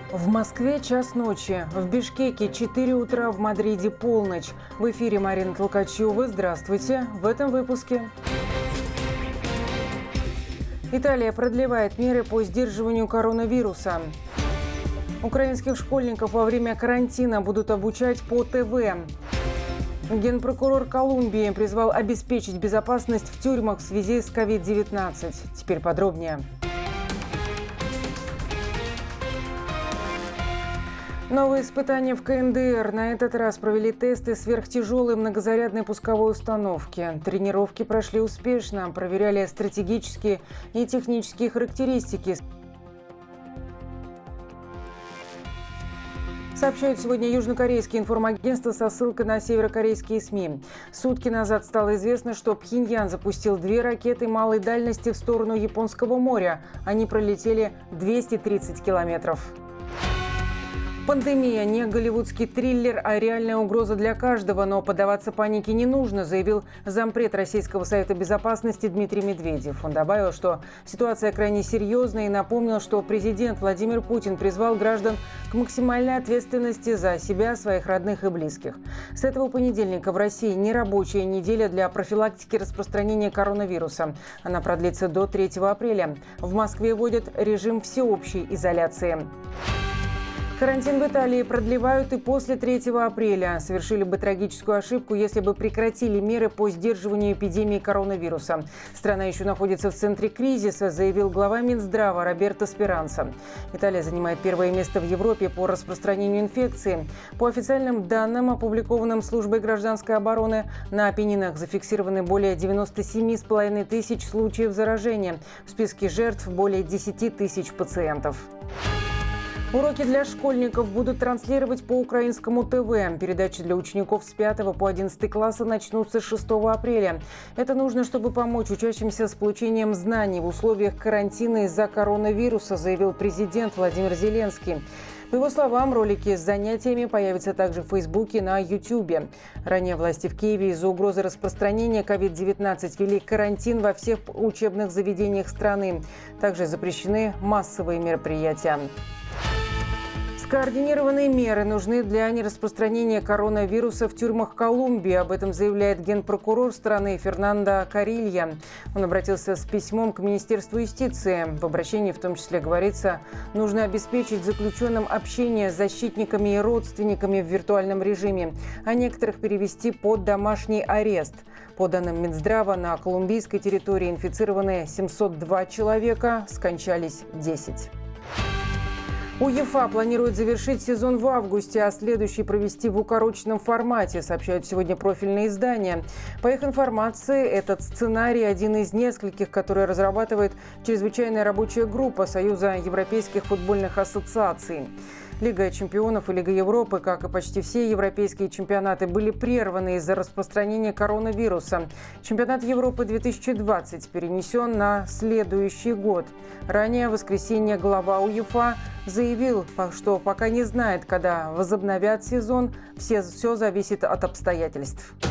В Москве час ночи, в Бишкеке 4 утра, в Мадриде полночь. В эфире Марина Толкачева. Здравствуйте. В этом выпуске. Италия продлевает меры по сдерживанию коронавируса. Украинских школьников во время карантина будут обучать по ТВ. Генпрокурор Колумбии призвал обеспечить безопасность в тюрьмах в связи с COVID-19. Теперь подробнее. Новые испытания в КНДР. На этот раз провели тесты сверхтяжелой многозарядной пусковой установки. Тренировки прошли успешно, проверяли стратегические и технические характеристики. Сообщают сегодня южнокорейские информагентства со ссылкой на северокорейские СМИ. Сутки назад стало известно, что Пхеньян запустил 2 ракеты малой дальности в сторону Японского моря. Они пролетели 230 километров. Пандемия – не голливудский триллер, а реальная угроза для каждого. Но поддаваться панике не нужно, заявил зампред Российского совета безопасности Дмитрий Медведев. Он добавил, что ситуация крайне серьезная, и напомнил, что президент Владимир Путин призвал граждан к максимальной ответственности за себя, своих родных и близких. С этого понедельника в России нерабочая неделя для профилактики распространения коронавируса. Она продлится до 3 апреля. В Москве вводят режим всеобщей изоляции. Карантин в Италии продлевают и после 3 апреля. Совершили бы трагическую ошибку, если бы прекратили меры по сдерживанию эпидемии коронавируса. Страна еще находится в центре кризиса, заявил глава Минздрава Роберто Спиранца. Италия занимает первое место в Европе по распространению инфекции. По официальным данным, опубликованным Службой гражданской обороны, на Апеннинах зафиксированы более 97,5 тысяч случаев заражения. В списке жертв более 10 тысяч пациентов. Уроки для школьников будут транслировать по украинскому ТВ. Передачи для учеников с 5 по 11 класса начнутся 6 апреля. Это нужно, чтобы помочь учащимся с получением знаний в условиях карантина из-за коронавируса, заявил президент Владимир Зеленский. По его словам, ролики с занятиями появятся также в Фейсбуке и на Ютубе. Ранее власти в Киеве из-за угрозы распространения COVID-19 ввели карантин во всех учебных заведениях страны. Также запрещены массовые мероприятия. Координированные меры нужны для нераспространения коронавируса в тюрьмах Колумбии. Об этом заявляет генпрокурор страны Фернандо Карилья. Он обратился с письмом к Министерству юстиции. В обращении в том числе говорится, нужно обеспечить заключенным общение с защитниками и родственниками в виртуальном режиме, а некоторых перевести под домашний арест. По данным Минздрава, на колумбийской территории инфицированы 702 человека, скончались 10. УЕФА планирует завершить сезон в августе, а следующий провести в укороченном формате, сообщают сегодня профильные издания. По их информации, этот сценарий один из нескольких, который разрабатывает чрезвычайная рабочая группа Союза европейских футбольных ассоциаций. Лига чемпионов и Лига Европы, как и почти все европейские чемпионаты, были прерваны из-за распространения коронавируса. Чемпионат Европы 2020 перенесен на следующий год. Ранее в воскресенье глава УЕФА заявил, что пока не знает, когда возобновят сезон, все зависит от обстоятельств.